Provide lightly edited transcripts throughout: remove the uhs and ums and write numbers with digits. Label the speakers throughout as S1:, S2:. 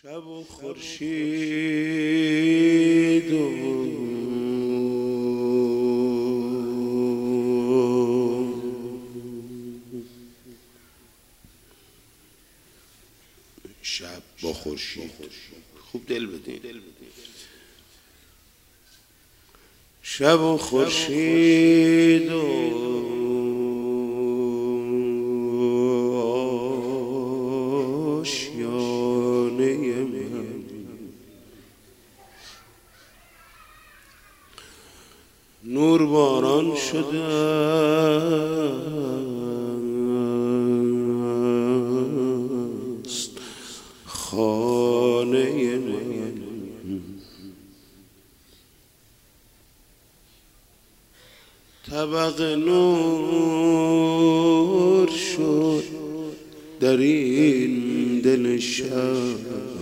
S1: شب و خورشید و شب با خورشید خوب دل بدین. شب و خورشید و آشیانه من، نور باران شده است خانه من. طبق نور شد در این دل شب،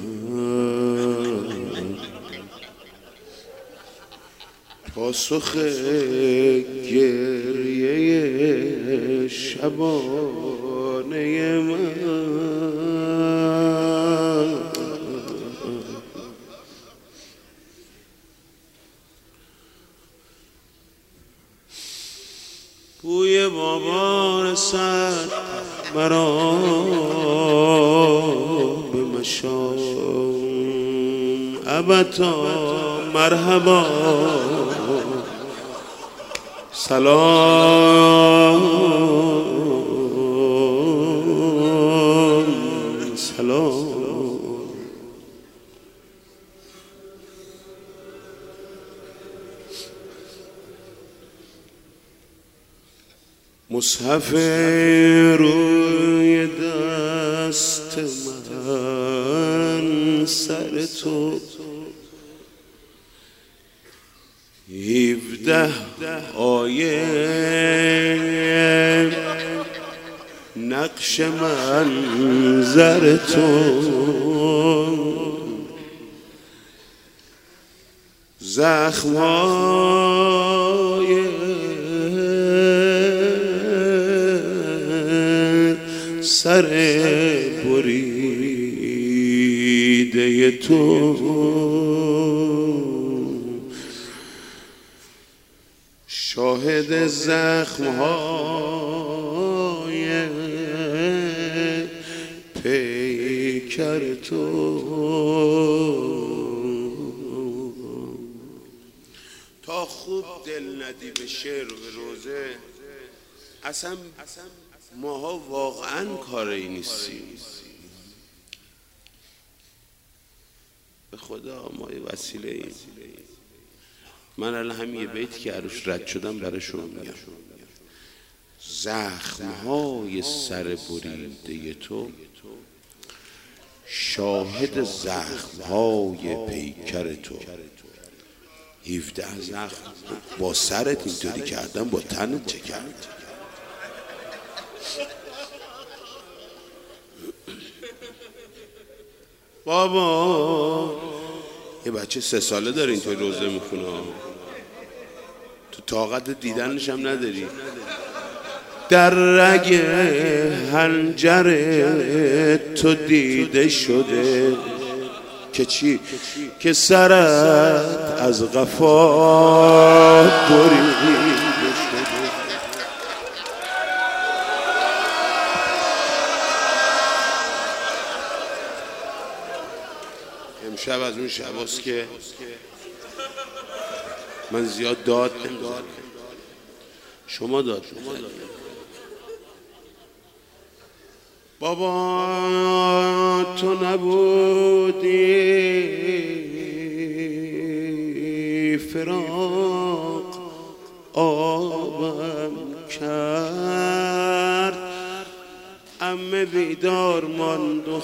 S1: پاسخ گریه شبانه من. بوی بابا رسد مرا به مشام، ابدا مرحبا سلام سلام. مصحف روی دست من سر تو، 17 آیه نقش منظر تو، زخمای سر بریده تو، شاهد زخمهای پیکر تو. تا خوب دل ندی به شعر و به روزه، اصلا ماها واقعا کاری نیستیم. به خدا ما یه وسیله ایم. من الان همین یه بیتی که عروش رد شدم برای شما میگم. زخمهای سر بریده تو، شاهد زخمهای پیکر تو. 17 زخم با سرت اینطوری کردم، با تنت چه کرد؟ بابا یه بچه 3 ساله داره اینطوری روزه میخونه، تو طاقت دیدنش هم نداری. در رگ حنجر تو دیده شده که چی؟ که سرت از قفا بریده شده. امشب از اون شباست که من زیاد داد نمیزنم، شما داد میزنید. بابا تو نبودی فراق آبم کرد، عمه بیدار ماند و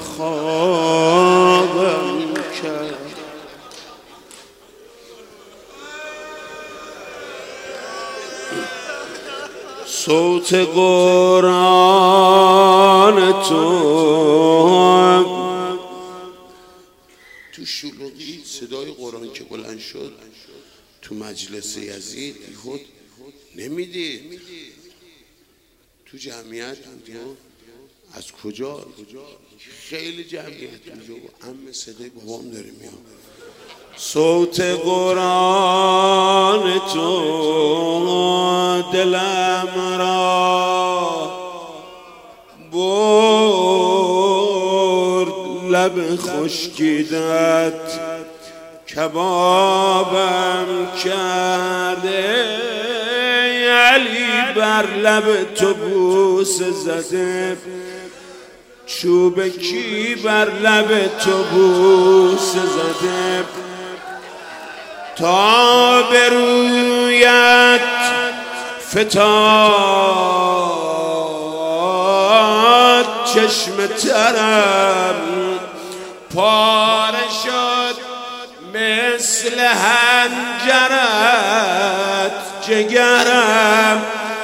S1: خوابم کرد. صوت قرآن تو شلوغی، صدای قرآن که بلند شد تو مجلس یزید، یهود نمیدید تو جمعیت از کجا؟ خیلی جمعیت اونجا و عم صدای بابام داره میاد. صوت قرآن تو دلم را برد، لب خشکیدت کبابم کرده. علی بر لب تو بوسه زده، چوب کی بر لب تو بوسه زده. تا به رویت فتاد چشم ترم، پاره شد مثل هنجرت جگرم.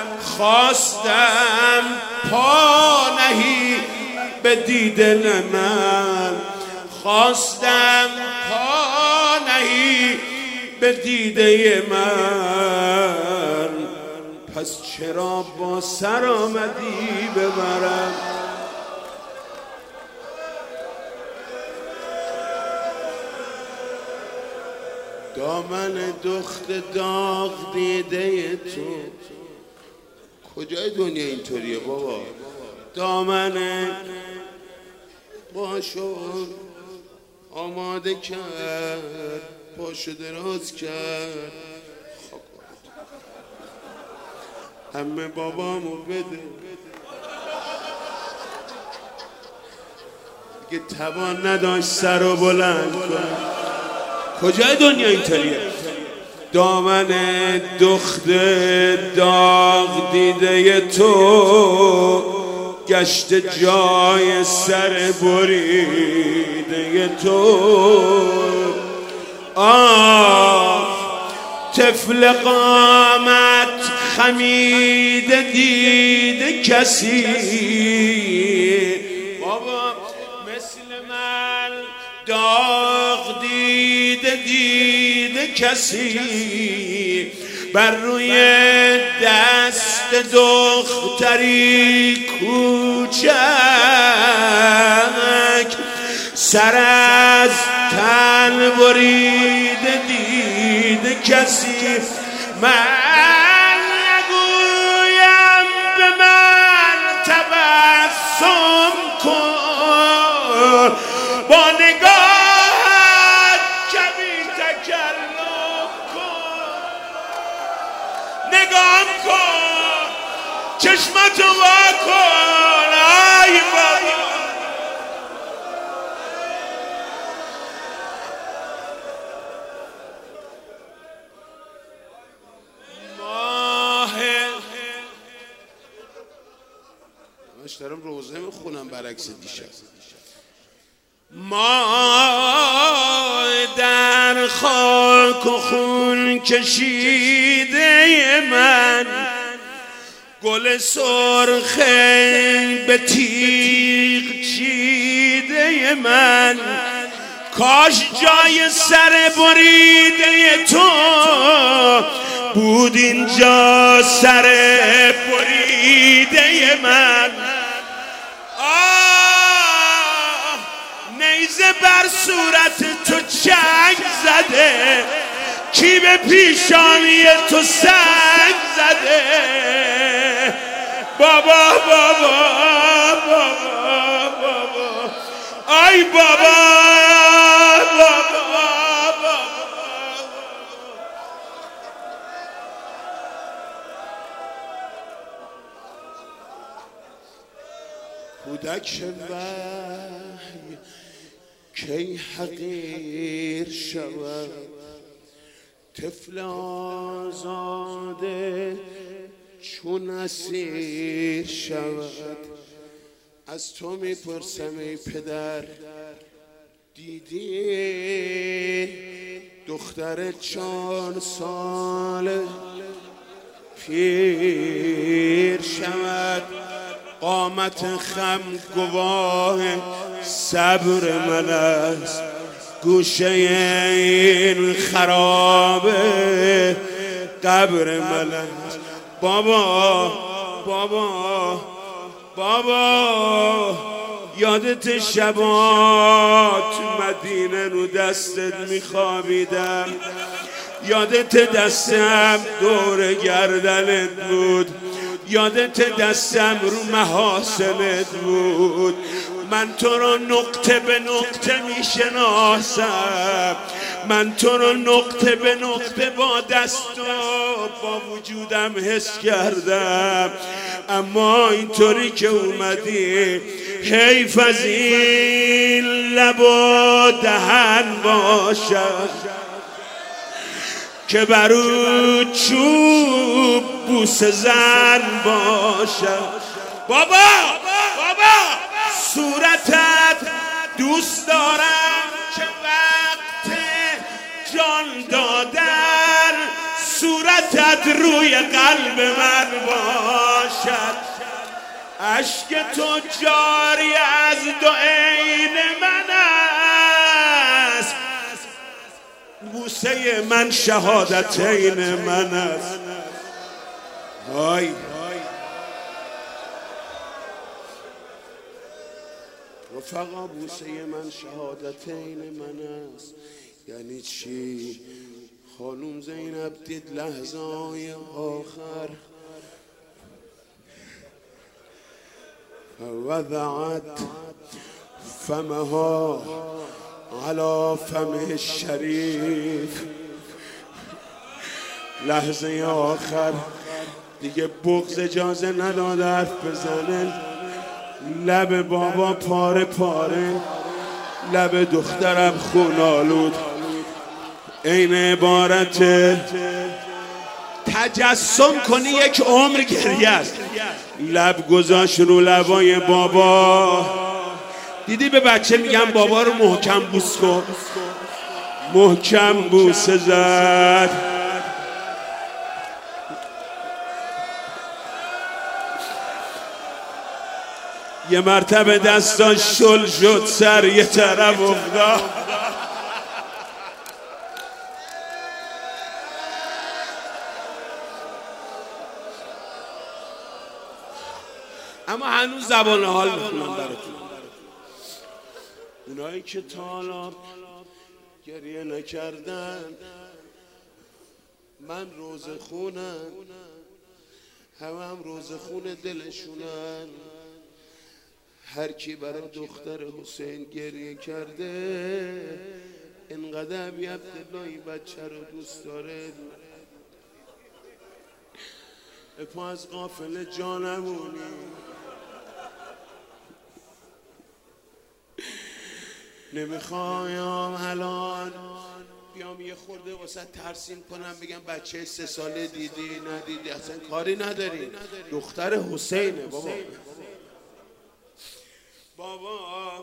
S1: خواستم پا نهی به دیدن من، خواستم پا نهی به دیده من. پس چرا با سر آمدی ببرم؟ دامن دخت داغ دیده تو. کجای دنیا اینطوریه بابا؟ دامن باشو آماده کرد، پاشو دراز کرد. همه بابامو بده، دیگه توان نداشت سر رو بلند کنه. کجای دنیا اینطوریه؟ دامن دخت داغ دیده تو، گشت جای سر بریده تو. طفل قامت خمیده دیده کسی، بابا مثل من داغ دیده کسی. بر روی دست دختری کوچک، سر از تن بریده دیده کسی. من نگویم به من تبسم کن، با نگاهت کمی تکلم کن. نگام کن، چشمتو وا کن. ای بابا دارم روزه میخونم برعکس دیشب. ما در خاک و خون کشیده من، گل سرخ به تیغ چیده من. کاش جای سر بریده تو بود اینجا سر بریده من. نیزه بر صورت تو چنگ زده، کی به پیشانی تو سنگ زده. بابا بابا بابا بابا، ای بابا بابا بابا. کودک وحی کی حقیر شود، طفل آزاده چون اسیر شود. از تو میپرسم ای پدر، دیدی دختر 4 ساله پیر شود؟ قامت خم گواه صبر من است، گوشه این خرابه قبر من است. بابا بابا بابا یادت شبا تو مدینه رو دستت میخوابیدم، یادت دستم دور گردنت بود، یادت دستم رو محاسنت بود. من تو رو نقطه به نقطه میشناسم، من تو رو نقطه به نقطه با دست و با وجودم حس کردم. اما اینطوری که اومدی حیف از این لب و دهن باشم که برو چوب بوسه زن باشم. بابا صورتت دوست دارم که وقت جان دادن صورتت روی قلب من باشد. اشک تو جاری از دو عین من است، بوسه من شهادتین من است. وای رفقا بوسه من شهادتین من است. یعنی چی؟ خانوم زینب دید لحظه های آخر وضعت فمها على فمه الشریف. لحظه آخر دیگه بغض اجازه نداد حرف بزنه. لب بابا پاره پاره، لب دخترم خونالود. این عبارت تجسم کنی یک عمر گریه است. لب گذاشت رو لبای بابا. دیدی به بچه میگم بابا رو محکم بوس کن، محکم بوسه زد. یه مرتبه دستاش شل شد، سر یه طرف افتاد. اما هنوز زبان حال میخونم براتون. اونایی که تا حالا گریه نکردن، من روزه خونم، هم روزه خون دلشونن. هر کی برای دختر حسین گریه کرده انقدر بی عبدالله این بچه رو دوست داره. پا از قافل جانمونی نمیخوایم الان بیام یه خورده واسه ترسیم کنم بگم بچه 3 ساله دیدی ندیدی، اصلا کاری نداری، دختر حسینه بابا.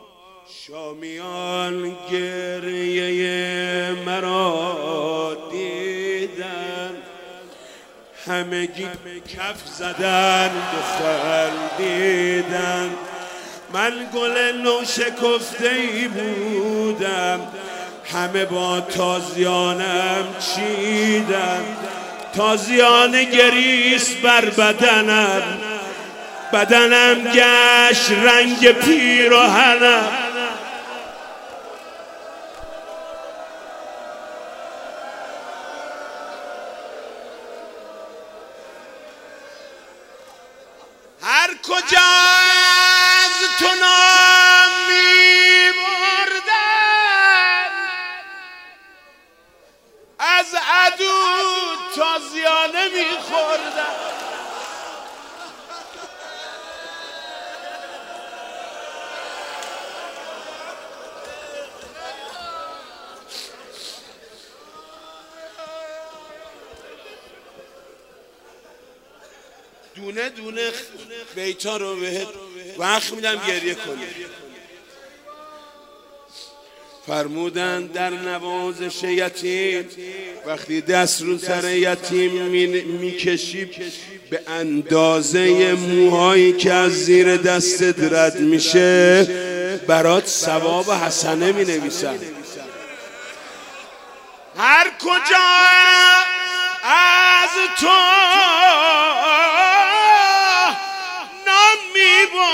S1: شامیان گریه مرا دیدن، همگی کف زدن دختر دیدن. من گل نو شکفته ای بودم، همه با تازیانم چیدم. تازیان گریست بر بدنم، بدنم گشت رنگ پیراهنم. هر کجا از تو نام میبردن، از عدو تازیانه میخوردن. دونه دونه بیتا رو بهت وقت میدم گریه کنی. فرمودن در نوازش یتیم وقتی دست رو سر یتیم میکشی به اندازه موهایی که از زیر دستت رد میشه برات ثواب حسنه مینویسن. هر کجا از تو نام میبردن،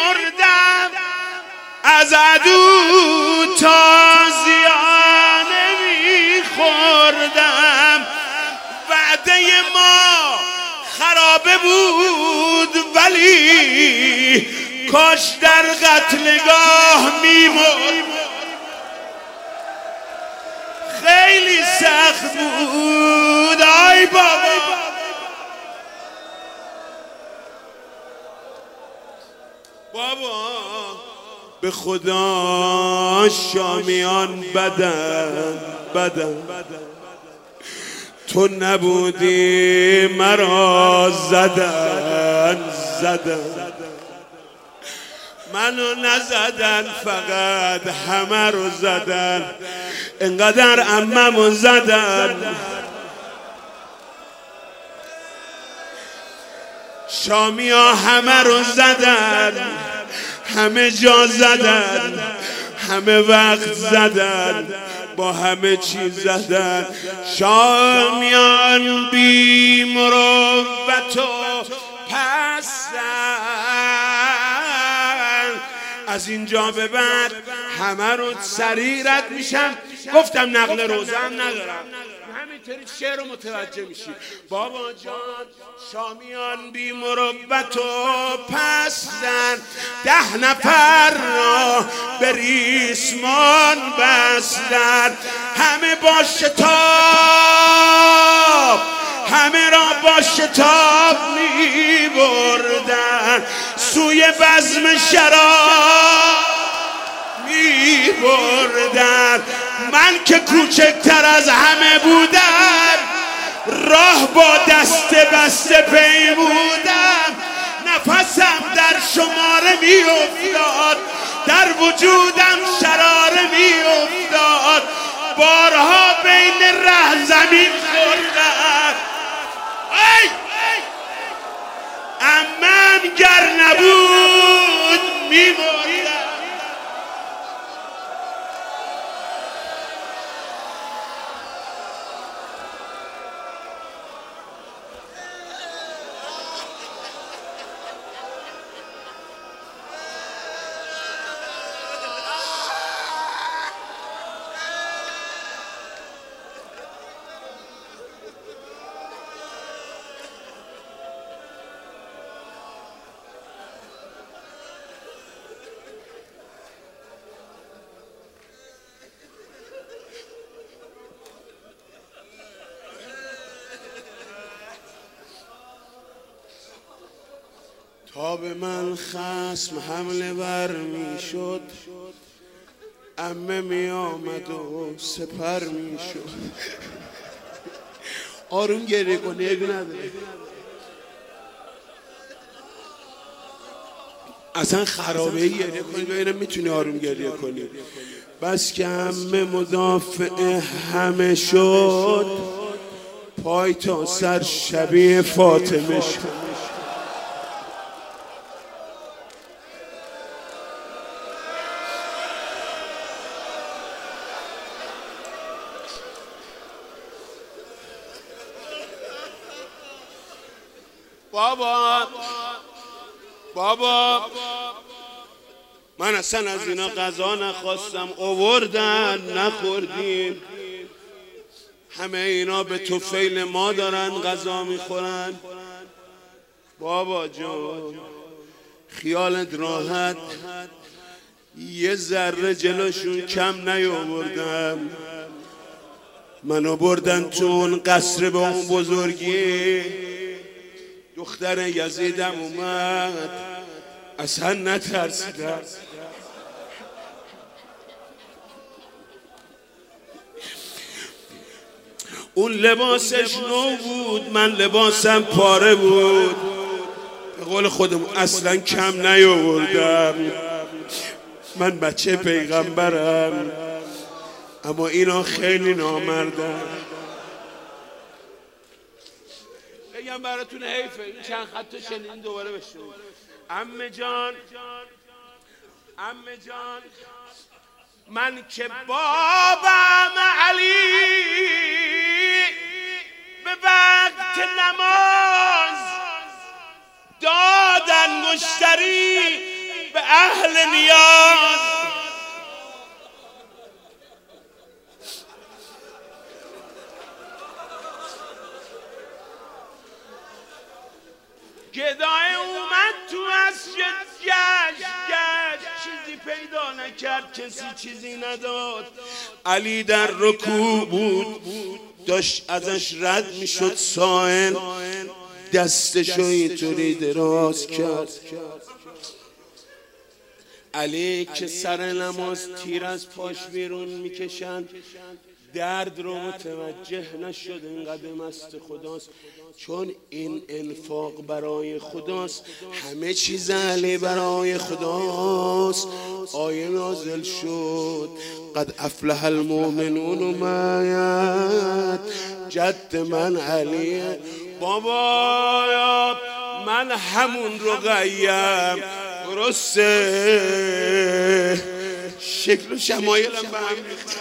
S1: از عدو تازیانه میخوردم. وعده ما خرابه بود ولی کاش در قتلگاه میمرد. خیلی سخت بود آی بابا. بابا به خدا شامیان بدن تو نبودی مرا زدن منو نزدن فقط همه رو زدن. انقدر عممو زدن شامیا همه رو زدن، همه جا زدن، همه وقت زدن، با همه چیز زدن. شامیان بی مروت و پستن. از اینجا به بعد همه رو سریع رد میشم. گفتم نقل روزه هم ندارم، همینطوری شعر رو متوجه میشی. بابا جان شامیان بی مروت و پستن، 10 نفر را به ریسمان بستن. همه با شتاب، همه را با شتاب می بردن سوی بزم شراب می بردن. من که کوچکتر از همه بودم، راه با دست بسته پیمودم. نفسم در شماره می افتاد، در وجودم شراره می افتاد. بارها بین ره زمین خوردم. عمم گر نبود می مردم. تا به من خصم حمله بر می شد، عمه می آمد و سپر می شد. آروم گریه کنی عیبی نداره. اصلا خرابه ای گریه کنی ببینم میتونی آروم گریه کنی. بس که عمه مدافع همه شد، پای تا سر شبیه فاطمه شد. بابا من اصلا از اینا غذا نخواستم، آوردن نخوردیم. همه اینا به طفیل ما دارن غذا میخورن. بابا جان خیالت راحت، یه ذره جلوشون کم نیاوردم. منو بردن تو اون قصر به اون بزرگی. دختر یزیدم اومد، اصلا نترسیدم. اون لباسش نو بود، من لباسم پاره بود. به قول خودم اصلا کم نیاوردم. من بچه پیغمبرم، اما اینا خیلی نامردن. بگم براتون حیفه این چند خط شنیدین دوباره بشنوید. عمه جان من که بابم علی به وقت نماز دادن مشتری به اهل نیاز. گدای اومد تو مسجد گشت چیزی پیدا نکرد، کسی چیزی نداد. علی در رکوع بود، داشت ازش رد میشد سائل، دستشو اینطوری دراز کرد. علی که سر نماز تیر از پاش بیرون میکشند، درد رو متوجه نشد، اینقدر مست خداست، چون این انفاق برای خداست، همه چیز علی برای خداست. آیه نازل شد قد افلح المؤمنون اومد، جد من علی. بابا من همون رقیم، درسته شکل و شمایلم به هم ریخته،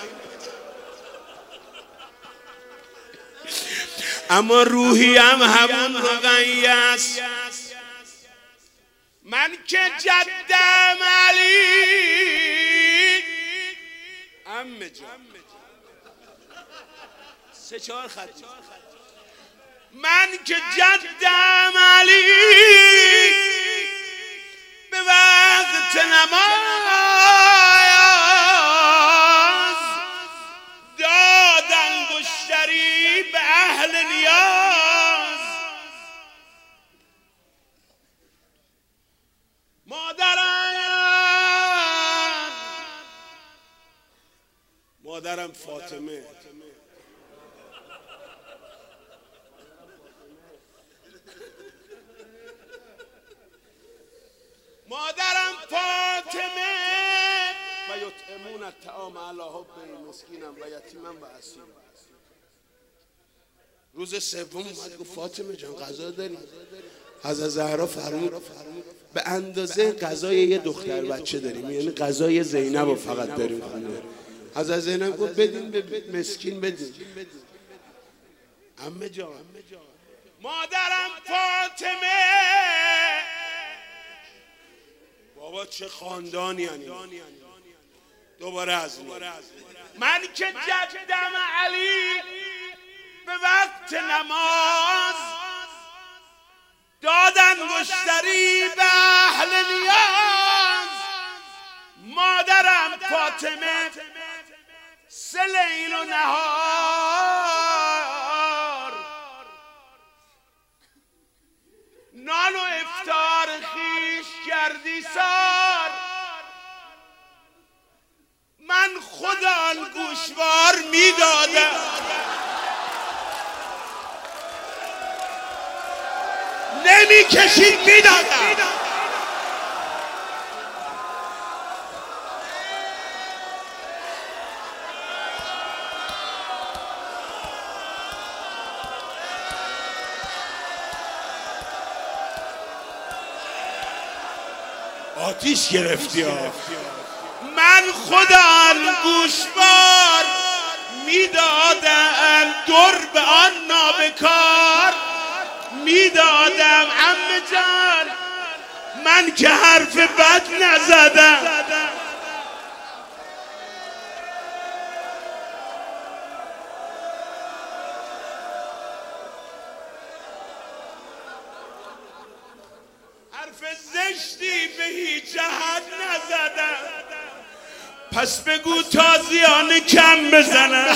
S1: اما روحی هم همون رقیه است. من که جدم علی عمه جان، 3-4 خط. من که جدم علی به وقت نماز دادن گشتری به اهل نیاز. مادرم فاطمه، مادرم فاطمه و یطعمون الطعام علی حبه مسکینا و یتیما و اسیرا. روز سوم اومد گفت فاطمه جان غذا داری؟ حضرت زهرا فرمود به اندازه غذای یه دختر بچه داریم، یعنی غذای زینب رو فقط داریم خونه. حضرت زینب گفت بدین به مسکین بدین. عمه جان، مادرم فاطمه، بابا چه خاندانی یعنی. دوباره از من که جدم علی به وقت نماز دادن گشتری به اهل نیاز. مادرم فاطمه 3 لیل و نهار نان و افطار خیش کردی سار. من خدا گوشوار میدادم، نمی کشید میدادم. آتیش گرفتی ها. من خدا گوشوار میدادم، در به آن نابکار میدادم. عمه جان من که حرف بد نزدم، حرف زشتی به هیچ جهت نزدم، پس بگو تازیانه کم بزنم.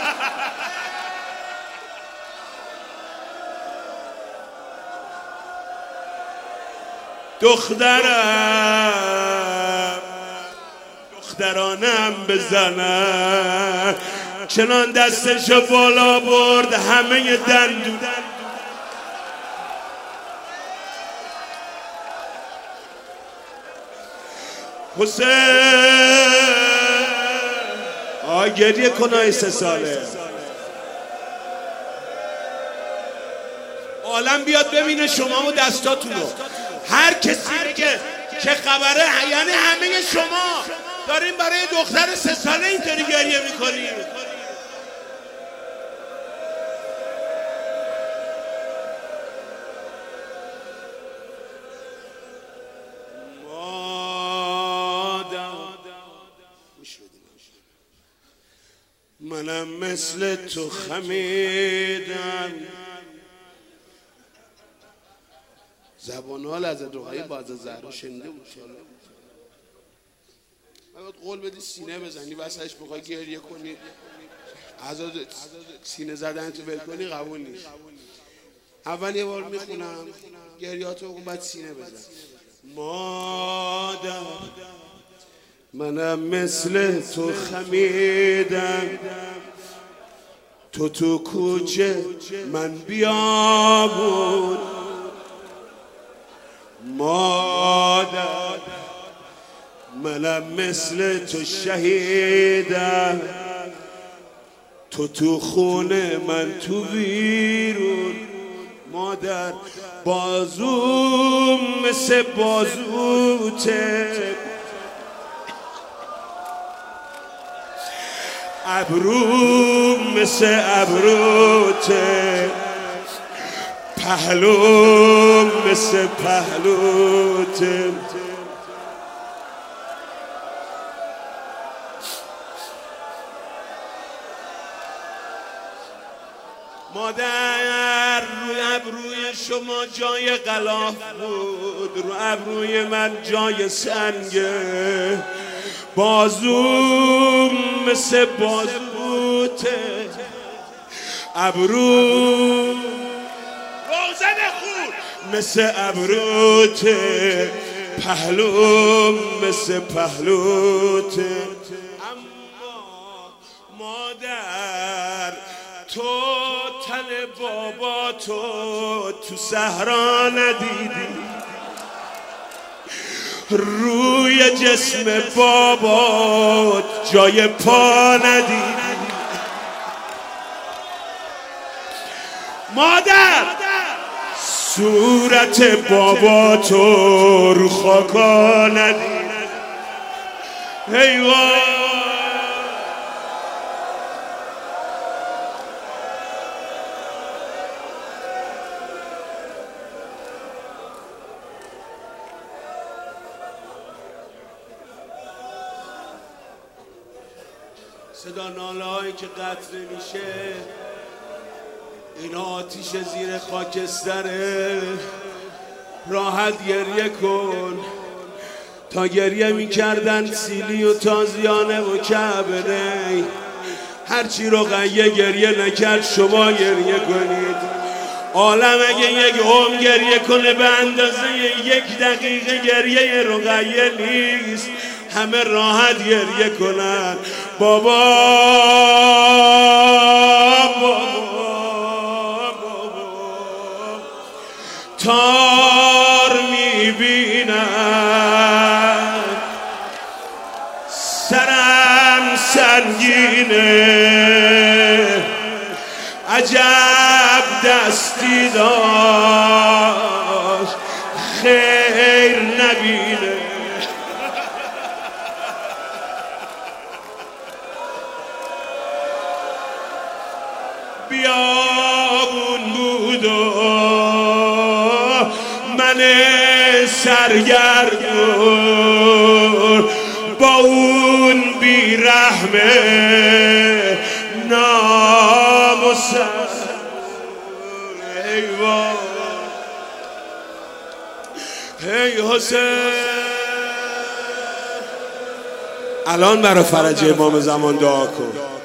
S1: دخترانم بزنم. چنان دستشو بالا برد همه دندون. حسین گریه کنای 3 ساله، عالم بیاد ببینه شما و دستاتونو. هر کسی بگه چه خبره، یعنی همه شما دارین برای دختر 3 ساله اینطوری گریه میکنین. منم مثل تو خمیدم، زبان حال از رقیه باز زهرا شنیده بود. باید قول بدی سینه بزنی واسش بخوای گریه کنی، عزاد سینه زدن تو ول کنی قبول نیست. اول یه بار میخونم گریاتو بکن بعد سینه بزن. مادر منم مثل تو خمیدم، تو کوچه من بیابون. مادر منم مثل تو شهیدم، تو خونه من تو بیرون. مادر بازوم مثل بازوته، ابروم مثل ابروته، پهلوم مثل پهلوته. مادر روی ابروی شما جای غلاف بود، رو ابروی من جای سنگه. بازوم مثل بازوته، ابروم روزن خود مثل ابروته، پهلوم مثل پهلوته. اما مادر تو تن بابا تو صحرا ندیدی، روی جسم بابا جای پا ندیدی. مادر صورت بابا تو رو خاکا ندیدی. حیوان صدا ناله هایی که قطع نمیشه، این آتیش زیر خاکستره. راحت گریه کن. تا گریه میکردن سیلی و تازیانه و کعبه، هرچی رقیه گریه نکرد شما گریه کنید. عالم اگه یک عمر گریه کنه به اندازه 1 دقیقه گریه رقیه نیست. همه راحت گریه کنن. بابا تار میبینم، سرم سنگینه، عجب دستی داشت خیر نبینه. بیابون بود و من سرگردون با اون بیرحمه ناموسن. ای حسین الان برای فرج امام زمان دعا کن.